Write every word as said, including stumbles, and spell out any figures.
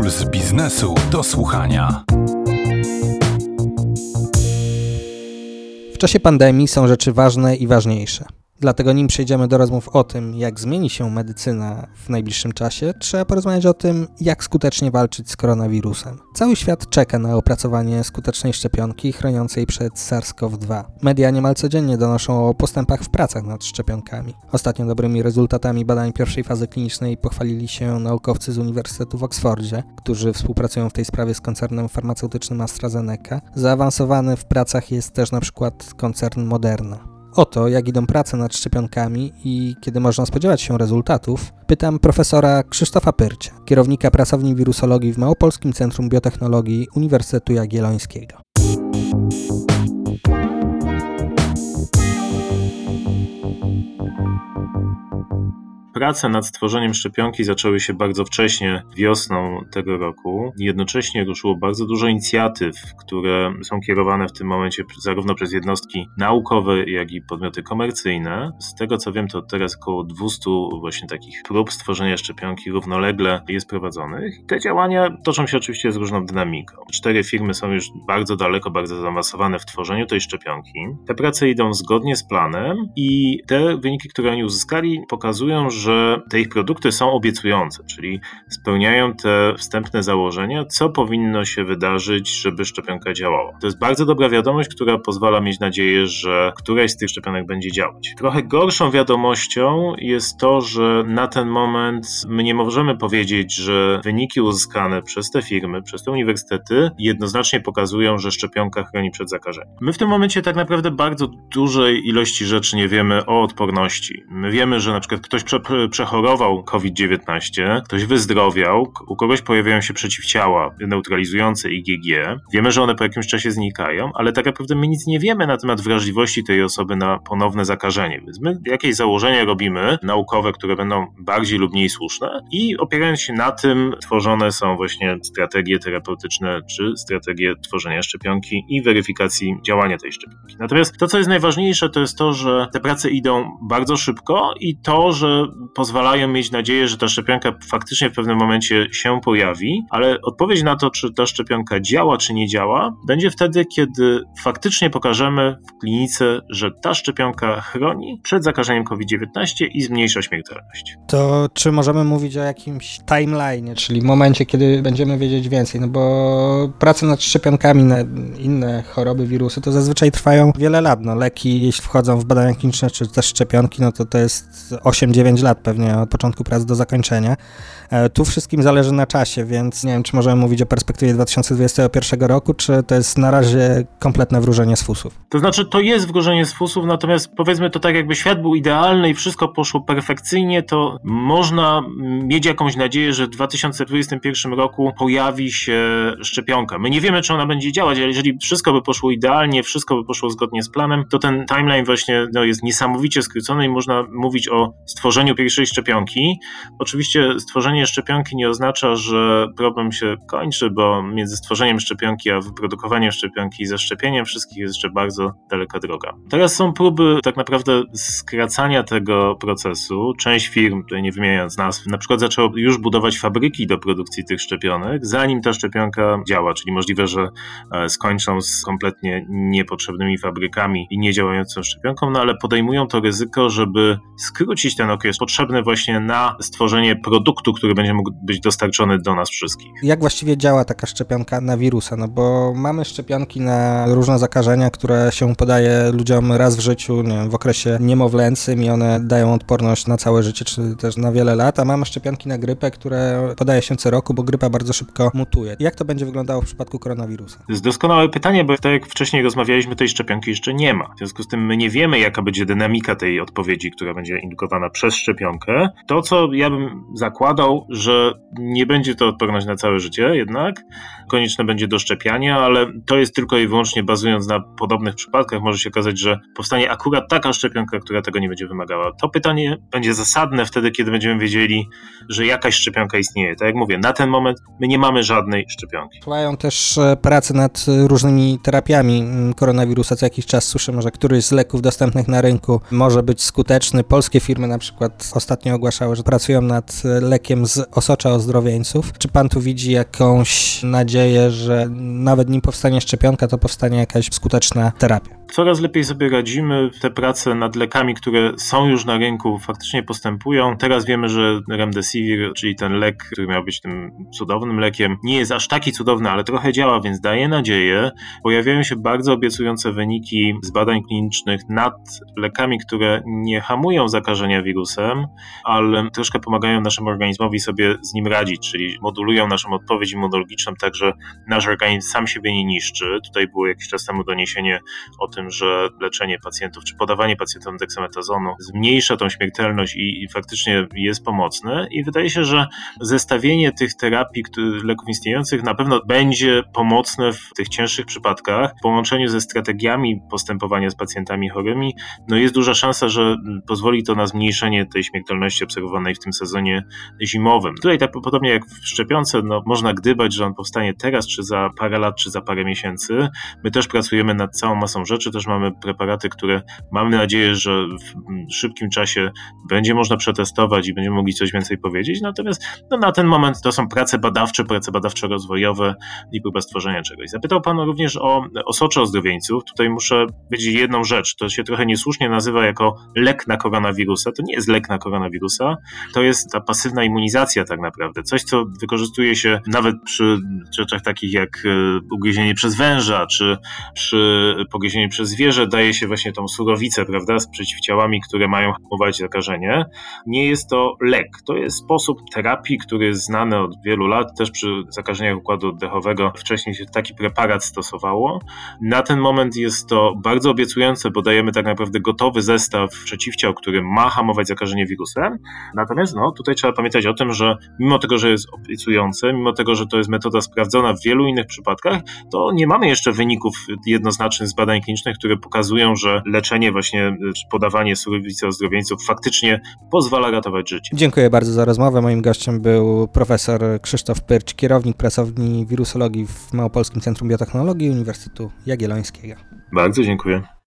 Puls biznesu do słuchania. W czasie pandemii są rzeczy ważne i ważniejsze. Dlatego nim przejdziemy do rozmów o tym, jak zmieni się medycyna w najbliższym czasie, trzeba porozmawiać o tym, jak skutecznie walczyć z koronawirusem. Cały świat czeka na opracowanie skutecznej szczepionki chroniącej przed SARS-CoV dwa. Media niemal codziennie donoszą o postępach w pracach nad szczepionkami. Ostatnio dobrymi rezultatami badań pierwszej fazy klinicznej pochwalili się naukowcy z Uniwersytetu w Oksfordzie, którzy współpracują w tej sprawie z koncernem farmaceutycznym AstraZeneca. Zaawansowany w pracach jest też na przykład koncern Moderna. O to, jak idą prace nad szczepionkami i kiedy można spodziewać się rezultatów, pytam profesora Krzysztofa Pyrcia, kierownika pracowni wirusologii w Małopolskim Centrum Biotechnologii Uniwersytetu Jagiellońskiego. Prace nad stworzeniem szczepionki zaczęły się bardzo wcześnie, wiosną tego roku. Jednocześnie ruszyło bardzo dużo inicjatyw, które są kierowane w tym momencie zarówno przez jednostki naukowe, jak i podmioty komercyjne. Z tego co wiem, to teraz około dwieście właśnie takich prób stworzenia szczepionki równolegle jest prowadzonych. Te działania toczą się oczywiście z różną dynamiką. Cztery firmy są już bardzo daleko, bardzo zaawansowane w tworzeniu tej szczepionki. Te prace idą zgodnie z planem i te wyniki, które oni uzyskali, pokazują, że że te ich produkty są obiecujące, czyli spełniają te wstępne założenia, co powinno się wydarzyć, żeby szczepionka działała. To jest bardzo dobra wiadomość, która pozwala mieć nadzieję, że któraś z tych szczepionek będzie działać. Trochę gorszą wiadomością jest to, że na ten moment my nie możemy powiedzieć, że wyniki uzyskane przez te firmy, przez te uniwersytety jednoznacznie pokazują, że szczepionka chroni przed zakażeniem. My w tym momencie tak naprawdę bardzo dużej ilości rzeczy nie wiemy o odporności. My wiemy, że na przykład ktoś prze przechorował COVID dziewiętnaście, ktoś wyzdrowiał, u kogoś pojawiają się przeciwciała neutralizujące I G G. Wiemy, że one po jakimś czasie znikają, ale tak naprawdę my nic nie wiemy na temat wrażliwości tej osoby na ponowne zakażenie. Więc my jakieś założenia robimy, naukowe, które będą bardziej lub mniej słuszne i opierając się na tym tworzone są właśnie strategie terapeutyczne czy strategie tworzenia szczepionki i weryfikacji działania tej szczepionki. Natomiast to, co jest najważniejsze, to jest to, że te prace idą bardzo szybko i to, że pozwalają mieć nadzieję, że ta szczepionka faktycznie w pewnym momencie się pojawi, ale odpowiedź na to, czy ta szczepionka działa, czy nie działa, będzie wtedy, kiedy faktycznie pokażemy w klinice, że ta szczepionka chroni przed zakażeniem COVID dziewiętnaście i zmniejsza śmiertelność. To czy możemy mówić o jakimś timeline, czyli momencie, kiedy będziemy wiedzieć więcej? No bo prace nad szczepionkami na inne choroby, wirusy, to zazwyczaj trwają wiele lat. No leki, jeśli wchodzą w badania kliniczne, czy też szczepionki, no to to jest osiem dziewięć lat pewnie od początku prac do zakończenia. Tu wszystkim zależy na czasie, więc nie wiem, czy możemy mówić o perspektywie dwa tysiące dwudziestego pierwszego roku, czy to jest na razie kompletne wróżenie z fusów? To znaczy, to jest wróżenie z fusów, natomiast powiedzmy to tak, jakby świat był idealny i wszystko poszło perfekcyjnie, to można mieć jakąś nadzieję, że w dwa tysiące dwudziestym pierwszym roku pojawi się szczepionka. My nie wiemy, czy ona będzie działać, ale jeżeli wszystko by poszło idealnie, wszystko by poszło zgodnie z planem, to ten timeline właśnie no, jest niesamowicie skrócony i można mówić o stworzeniu pierwszej szczepionki. Oczywiście stworzenie szczepionki nie oznacza, że problem się kończy, bo między stworzeniem szczepionki a wyprodukowaniem szczepionki i zaszczepieniem wszystkich jest jeszcze bardzo daleka droga. Teraz są próby tak naprawdę skracania tego procesu. Część firm, tutaj nie wymieniając nazw, na przykład zaczęło już budować fabryki do produkcji tych szczepionek, zanim ta szczepionka działa, czyli możliwe, że skończą z kompletnie niepotrzebnymi fabrykami i niedziałającą szczepionką, no ale podejmują to ryzyko, żeby skrócić ten okres potrzebny właśnie na stworzenie produktu, który będzie mógł być dostarczony do nas wszystkich. Jak właściwie działa taka szczepionka na wirusa? No bo mamy szczepionki na różne zakażenia, które się podaje ludziom raz w życiu, nie wiem, w okresie niemowlęcym i one dają odporność na całe życie, czy też na wiele lat, a mamy szczepionki na grypę, które podaje się co roku, bo grypa bardzo szybko mutuje. Jak to będzie wyglądało w przypadku koronawirusa? To jest doskonałe pytanie, bo tak jak wcześniej rozmawialiśmy, tej szczepionki jeszcze nie ma. W związku z tym my nie wiemy, jaka będzie dynamika tej odpowiedzi, która będzie indukowana przez szczepionkę. To, co ja bym zakładał, że nie będzie to odporność na całe życie jednak, konieczne będzie doszczepianie, ale to jest tylko i wyłącznie bazując na podobnych przypadkach. Może się okazać, że powstanie akurat taka szczepionka, która tego nie będzie wymagała. To pytanie będzie zasadne wtedy, kiedy będziemy wiedzieli, że jakaś szczepionka istnieje. Tak jak mówię, na ten moment my nie mamy żadnej szczepionki. Trwają też prace nad różnymi terapiami koronawirusa. Co jakiś czas słyszymy, że któryś z leków dostępnych na rynku może być skuteczny. Polskie firmy na przykład S ostatnio ogłaszały, że pracują nad lekiem z osocza ozdrowieńców. Czy pan tu widzi jakąś nadzieję, że nawet nim powstanie szczepionka, to powstanie jakaś skuteczna terapia? Coraz lepiej sobie radzimy. Te prace nad lekami, które są już na rynku, faktycznie postępują. Teraz wiemy, że Remdesivir, czyli ten lek, który miał być tym cudownym lekiem, nie jest aż taki cudowny, ale trochę działa, więc daje nadzieję. Pojawiają się bardzo obiecujące wyniki z badań klinicznych nad lekami, które nie hamują zakażenia wirusem, ale troszkę pomagają naszemu organizmowi sobie z nim radzić, czyli modulują naszą odpowiedź immunologiczną tak, że nasz organizm sam siebie nie niszczy. Tutaj było jakiś czas temu doniesienie o tym, że leczenie pacjentów, czy podawanie pacjentom deksametazonu zmniejsza tą śmiertelność i, i faktycznie jest pomocne. I wydaje się, że zestawienie tych terapii, który, leków istniejących na pewno będzie pomocne w tych cięższych przypadkach. W połączeniu ze strategiami postępowania z pacjentami chorymi, no jest duża szansa, że pozwoli to na zmniejszenie tej śmiertelności obserwowanej w tym sezonie zimowym. Tutaj tak podobnie jak w szczepionce, no można gdybać, że on powstanie teraz, czy za parę lat, czy za parę miesięcy. My też pracujemy nad całą masą rzeczy, też mamy preparaty, które mamy nadzieję, że w szybkim czasie będzie można przetestować i będziemy mogli coś więcej powiedzieć. Natomiast no, na ten moment to są prace badawcze, prace badawczo-rozwojowe i próba stworzenia czegoś. Zapytał pan również o osocze ozdrowieńców. Tutaj muszę powiedzieć jedną rzecz. To się trochę niesłusznie nazywa jako lek na koronawirusa. To nie jest lek na koronawirusa, to jest ta pasywna immunizacja tak naprawdę. Coś, co wykorzystuje się nawet przy rzeczach takich jak ugryzienie przez węża, czy przy pogryzieniu przez zwierzę, daje się właśnie tą surowicę, prawda, z przeciwciałami, które mają hamować zakażenie. Nie jest to lek. To jest sposób terapii, który jest znany od wielu lat. Też przy zakażeniach układu oddechowego wcześniej się taki preparat stosowało. Na ten moment jest to bardzo obiecujące, bo dajemy tak naprawdę gotowy zestaw przeciwciał, który ma hamować zakażenie wirusem. Natomiast no, tutaj trzeba pamiętać o tym, że mimo tego, że jest obiecujące, mimo tego, że to jest metoda sprawdzona w wielu innych przypadkach, to nie mamy jeszcze wyników jednoznacznych z badań klinicznych, które pokazują, że leczenie właśnie, czy podawanie surowicy ozdrowieńców faktycznie pozwala ratować życie. Dziękuję bardzo za rozmowę. Moim gościem był profesor Krzysztof Pyrć, kierownik pracowni wirusologii w Małopolskim Centrum Biotechnologii Uniwersytetu Jagiellońskiego. Bardzo dziękuję.